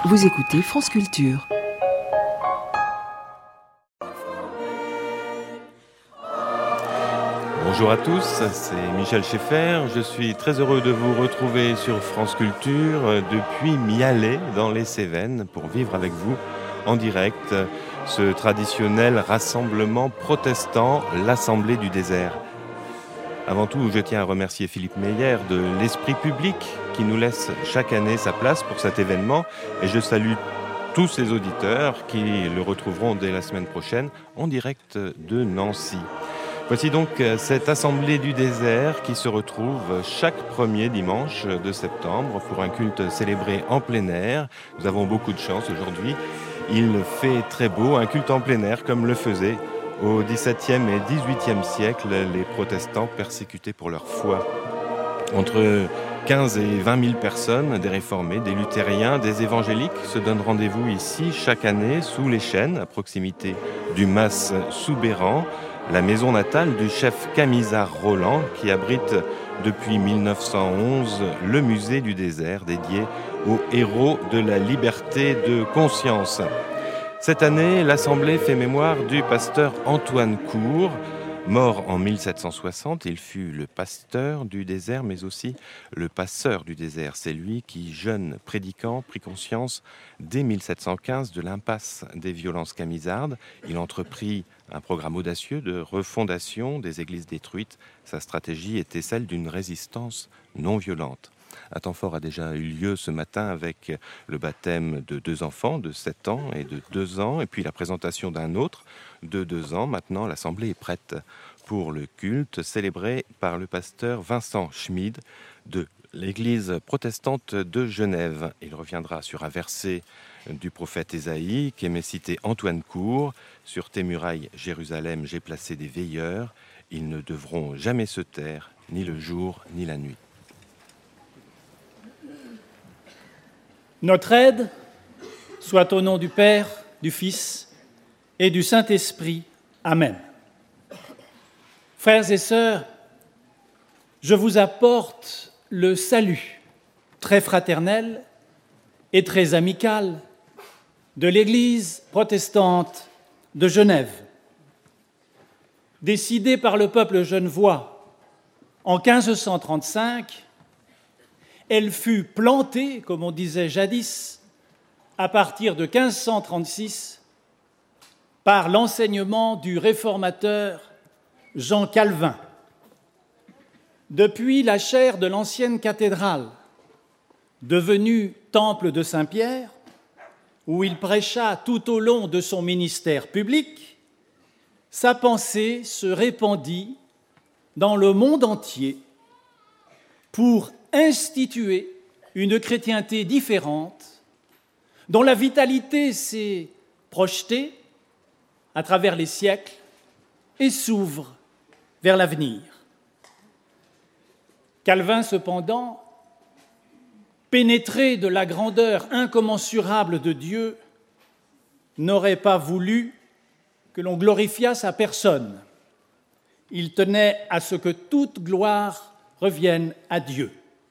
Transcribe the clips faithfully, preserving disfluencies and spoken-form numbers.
Vous écoutez France Culture. Bonjour à tous, c'est Michel Schaeffer. Je suis très heureux de vous retrouver sur France Culture depuis Mialet dans les Cévennes pour vivre avec vous en direct ce traditionnel rassemblement protestant, l'Assemblée du désert. Avant tout, je tiens à remercier Philippe Meyer de l'Esprit public qui nous laisse chaque année sa place pour cet événement et je salue tous les auditeurs qui le retrouveront dès la semaine prochaine en direct de Nancy. Voici donc cette Assemblée du désert qui se retrouve chaque premier dimanche de septembre pour un culte célébré en plein air. Nous avons beaucoup de chance aujourd'hui. Il fait très beau, un culte en plein air comme le faisaient au dix-septième et dix-huitième siècle les protestants persécutés pour leur foi. Entre quinze et vingt mille personnes, des réformés, des luthériens, des évangéliques se donnent rendez-vous ici chaque année sous les chênes à proximité du mas Soubeyran, la maison natale du chef camisard Roland qui abrite depuis mille neuf cent onze le musée du désert dédié aux héros de la liberté de conscience. Cette année, l'Assemblée fait mémoire du pasteur Antoine Court. Mort en mille sept cent soixante, il fut le pasteur du désert, mais aussi le passeur du désert. C'est lui qui, jeune prédicant, prit conscience dès mille sept cent quinze de l'impasse des violences camisardes. Il entreprit un programme audacieux de refondation des églises détruites. Sa stratégie était celle d'une résistance non violente. Un temps fort a déjà eu lieu ce matin avec le baptême de deux enfants de sept ans et de deux ans, et puis la présentation d'un autre de deux ans. Maintenant, l'Assemblée est prête pour le culte célébré par le pasteur Vincent Schmid de l'Église protestante de Genève. Il reviendra sur un verset du prophète Ésaïe qu'aimait citer Antoine Court. Sur tes murailles, Jérusalem, j'ai placé des veilleurs. Ils ne devront jamais se taire, ni le jour, ni la nuit. Notre aide soit au nom du Père, du Fils et du Saint-Esprit. Amen. Frères et sœurs, je vous apporte le salut très fraternel et très amical de l'Église protestante de Genève. Décidée par le peuple genevois en quinze cent trente-cinq, elle fut plantée, comme on disait jadis, à partir de quinze cent trente-six, par l'enseignement du réformateur Jean Calvin. Depuis la chaire de l'ancienne cathédrale, devenue temple de Saint-Pierre, où il prêcha tout au long de son ministère public, sa pensée se répandit dans le monde entier pour instituer une chrétienté différente, dont la vitalité s'est projetée à travers les siècles et s'ouvre vers l'avenir. Calvin, cependant, pénétré de la grandeur incommensurable de Dieu, n'aurait pas voulu que l'on glorifiât sa personne. Il tenait à ce que toute gloire revienne à Dieu.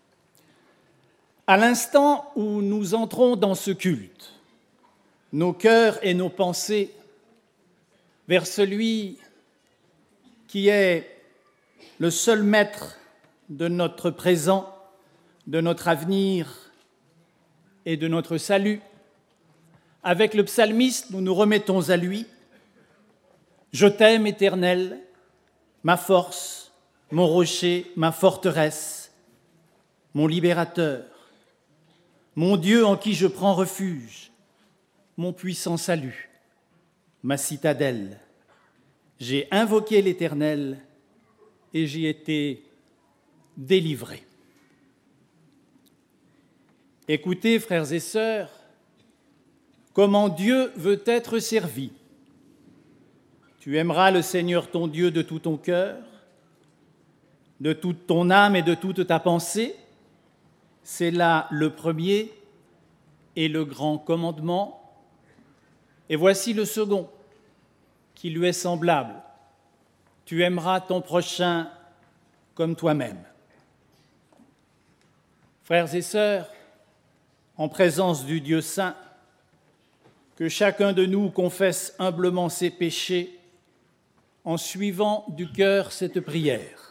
À l'instant où nous entrons dans ce culte, nos cœurs et nos pensées vers celui qui est le seul maître de notre présent, de notre avenir et de notre salut, avec le psalmiste, nous nous remettons à lui. Je t'aime, Éternel, ma force, mon rocher, ma forteresse, mon libérateur, mon Dieu en qui je prends refuge, mon puissant salut, ma citadelle. J'ai invoqué l'Éternel et j'y ai été délivré. Écoutez, frères et sœurs, comment Dieu veut être servi. Tu aimeras le Seigneur ton Dieu de tout ton cœur, de toute ton âme et de toute ta pensée. C'est là le premier et le grand commandement. Et voici le second, qui lui est semblable. Tu aimeras ton prochain comme toi-même. Frères et sœurs, en présence du Dieu saint, que chacun de nous confesse humblement ses péchés en suivant du cœur cette prière.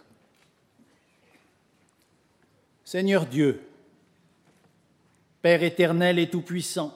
Seigneur Dieu, Père éternel et tout-puissant,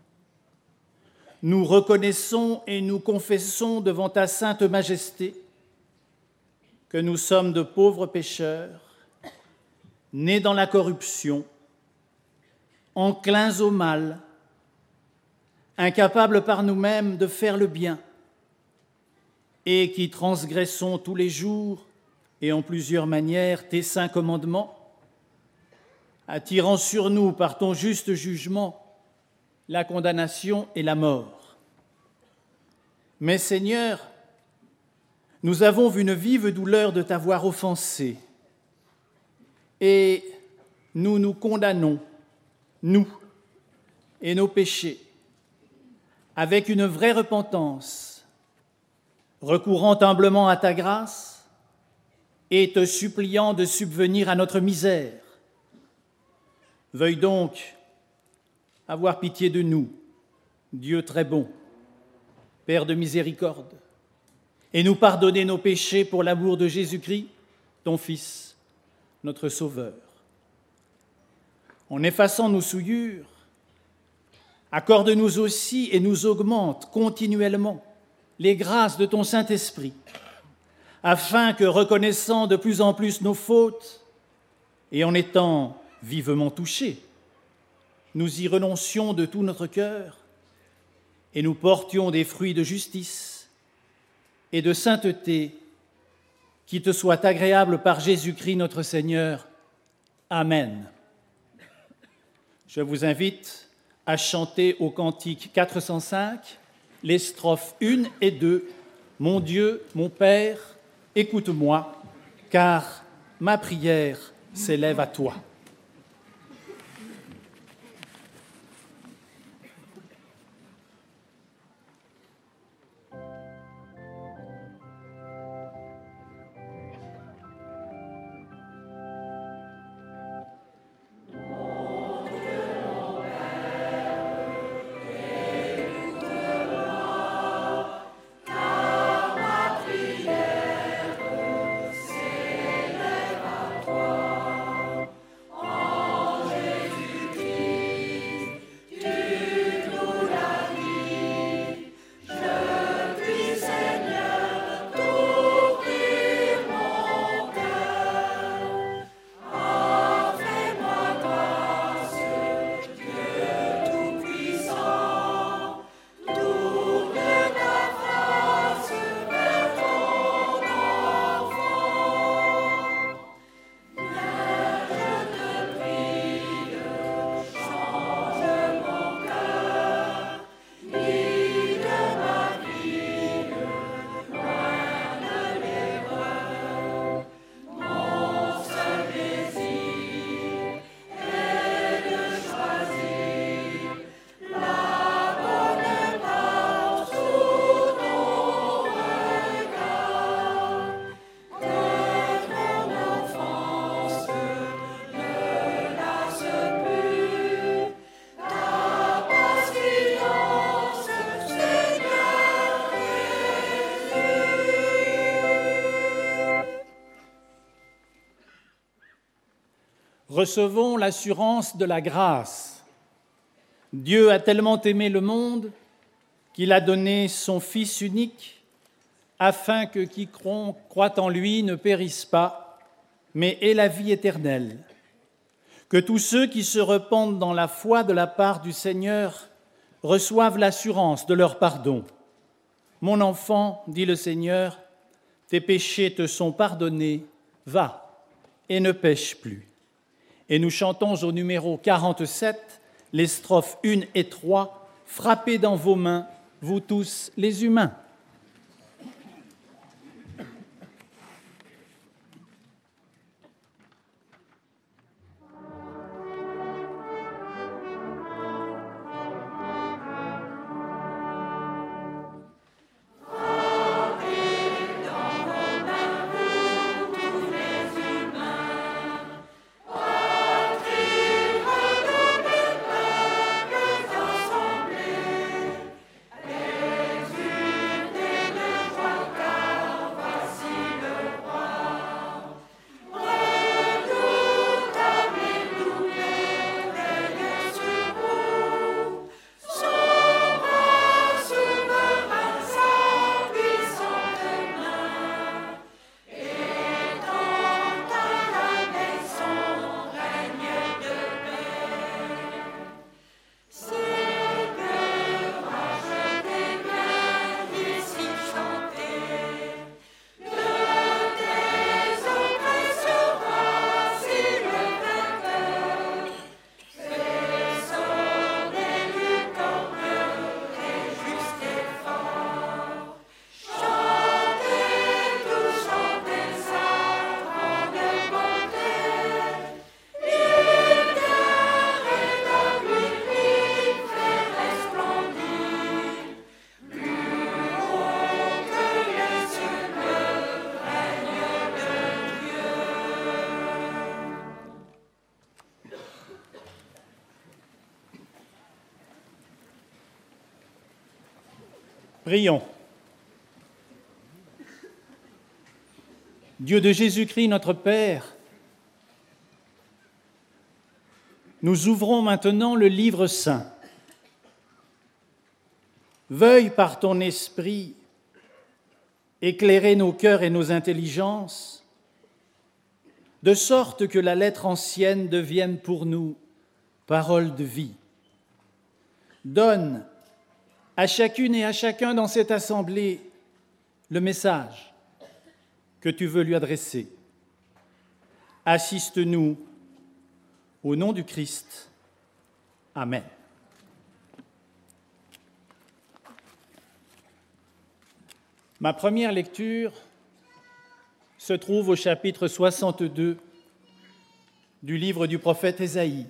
nous reconnaissons et nous confessons devant ta sainte majesté que nous sommes de pauvres pécheurs, nés dans la corruption, enclins au mal, incapables par nous-mêmes de faire le bien, et qui transgressons tous les jours et en plusieurs manières tes saints commandements, attirant sur nous par ton juste jugement la condamnation et la mort. Mais Seigneur, nous avons vu une vive douleur de t'avoir offensé, et nous nous condamnons, nous et nos péchés, avec une vraie repentance, recourant humblement à ta grâce et te suppliant de subvenir à notre misère. Veuille donc avoir pitié de nous, Dieu très bon, Père de miséricorde, et nous pardonner nos péchés pour l'amour de Jésus-Christ, ton Fils, notre Sauveur. En effaçant nos souillures, accorde-nous aussi et nous augmente continuellement les grâces de ton Saint-Esprit, afin que, reconnaissant de plus en plus nos fautes et en étant vivement touchés, nous y renoncions de tout notre cœur et nous portions des fruits de justice et de sainteté qui te soient agréables par Jésus-Christ notre Seigneur. Amen. Je vous invite à chanter au cantique quatre cent cinq les strophes un et deux. Mon Dieu, mon Père, écoute-moi, car ma prière s'élève à toi. Recevons l'assurance de la grâce. Dieu a tellement aimé le monde qu'il a donné son Fils unique afin que quiconque croit en lui ne périsse pas, mais ait la vie éternelle. Que tous ceux qui se repentent dans la foi de la part du Seigneur reçoivent l'assurance de leur pardon. Mon enfant, dit le Seigneur, tes péchés te sont pardonnés, va et ne pêche plus. Et nous chantons au numéro quarante-sept, les strophes un et trois, frappez dans vos mains, vous tous les humains. Prions. Dieu de Jésus-Christ, notre Père, nous ouvrons maintenant le livre saint. Veuille par ton esprit éclairer nos cœurs et nos intelligences, de sorte que la lettre ancienne devienne pour nous parole de vie. Donne à chacune et à chacun dans cette assemblée le message que tu veux lui adresser. Assiste-nous au nom du Christ. Amen. Ma première lecture se trouve au chapitre soixante-deux du livre du prophète Ésaïe.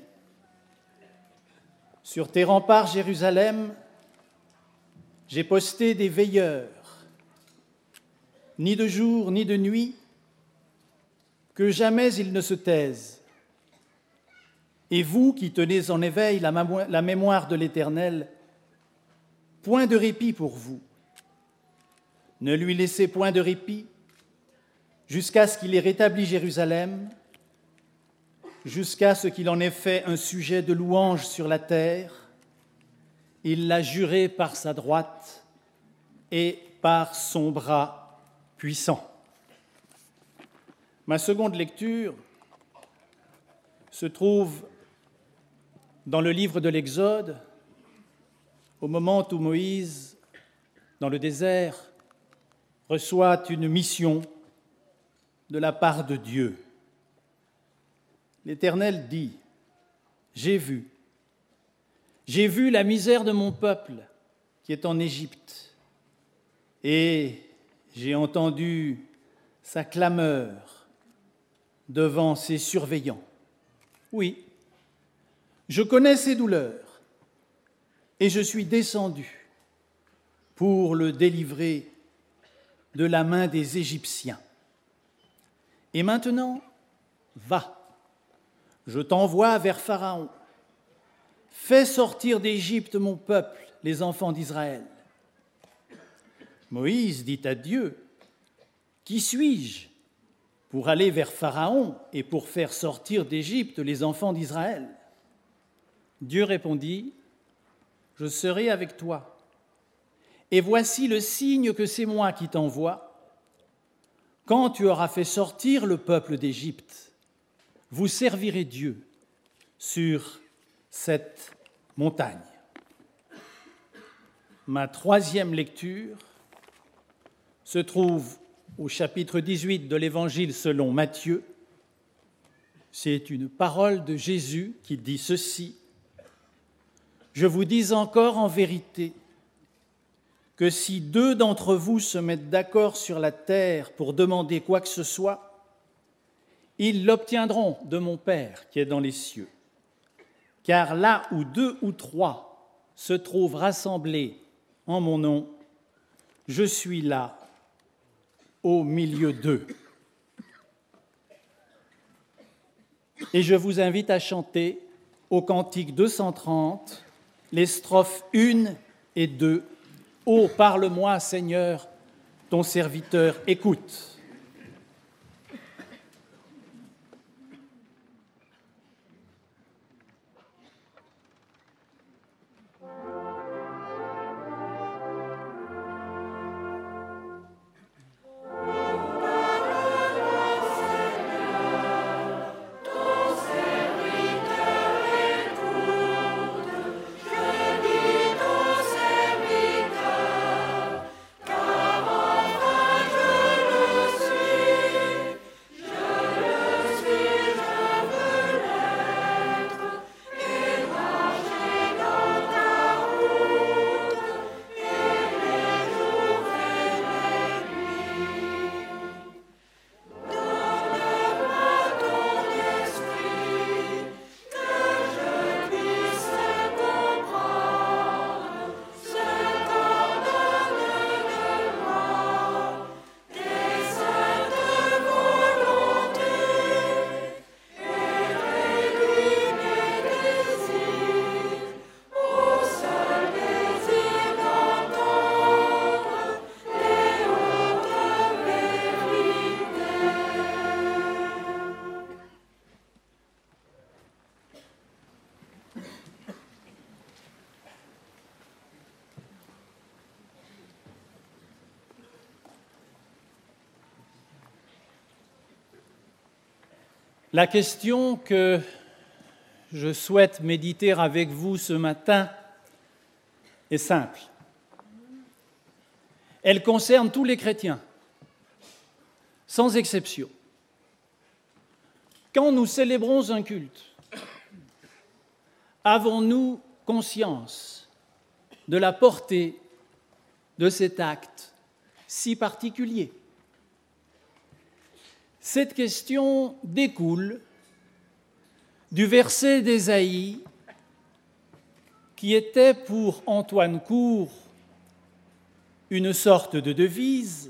Sur tes remparts, Jérusalem, j'ai posté des veilleurs, ni de jour ni de nuit, que jamais ils ne se taisent. Et vous qui tenez en éveil la mémoire de l'Éternel, point de répit pour vous. Ne lui laissez point de répit jusqu'à ce qu'il ait rétabli Jérusalem, jusqu'à ce qu'il en ait fait un sujet de louange sur la terre. Il l'a juré par sa droite et par son bras puissant. Ma seconde lecture se trouve dans le livre de l'Exode, au moment où Moïse, dans le désert, reçoit une mission de la part de Dieu. L'Éternel dit : « J'ai vu, j'ai vu la misère de mon peuple qui est en Égypte, et j'ai entendu sa clameur devant ses surveillants. Oui, je connais ses douleurs, et je suis descendu pour le délivrer de la main des Égyptiens. Et maintenant, va, je t'envoie vers Pharaon. Fais sortir d'Égypte mon peuple, les enfants d'Israël. » Moïse dit à Dieu : « Qui suis-je pour aller vers Pharaon et pour faire sortir d'Égypte les enfants d'Israël ?» Dieu répondit : « Je serai avec toi. Et voici le signe que c'est moi qui t'envoie. Quand tu auras fait sortir le peuple d'Égypte, vous servirez Dieu sur cette montagne. » Ma troisième lecture se trouve au chapitre dix-huit de l'Évangile selon Matthieu. C'est une parole de Jésus qui dit ceci : « Je vous dis encore en vérité que si deux d'entre vous se mettent d'accord sur la terre pour demander quoi que ce soit, ils l'obtiendront de mon Père qui est dans les cieux. Car là où deux ou trois se trouvent rassemblés en mon nom, je suis là au milieu d'eux. » Et je vous invite à chanter au cantique deux cent trente les strophes un et deux. « Ô, parle-moi, Seigneur, ton serviteur écoute. » Car enfin je le La question que je souhaite méditer avec vous ce matin est simple. Elle concerne tous les chrétiens, sans exception. Quand nous célébrons un culte, avons-nous conscience de la portée de cet acte si particulier? Cette question découle du verset d'Ésaïe qui était pour Antoine Court une sorte de devise,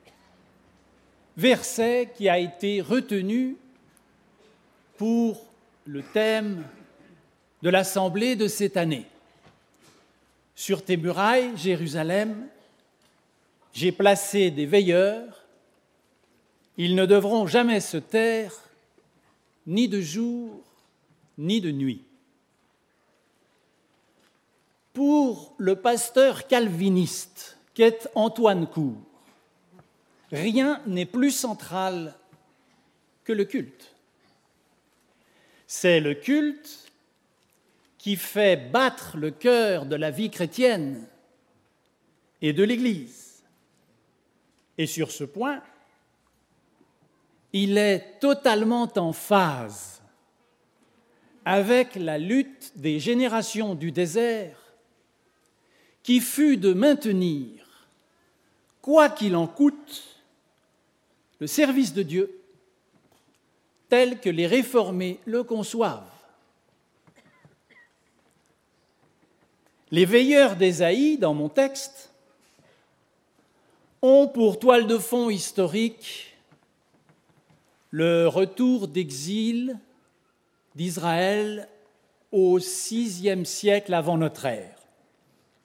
verset qui a été retenu pour le thème de l'Assemblée de cette année. Sur tes murailles, Jérusalem, j'ai placé des veilleurs. Ils ne devront jamais se taire, ni de jour, ni de nuit. Pour le pasteur calviniste qu'est Antoine Court, rien n'est plus central que le culte. C'est le culte qui fait battre le cœur de la vie chrétienne et de l'Église. Et sur ce point, il est totalement en phase avec la lutte des générations du désert qui fut de maintenir, quoi qu'il en coûte, le service de Dieu tel que les réformés le conçoivent. Les veilleurs d'Ésaïe, dans mon texte, ont pour toile de fond historique le retour d'exil d'Israël au sixième siècle avant notre ère.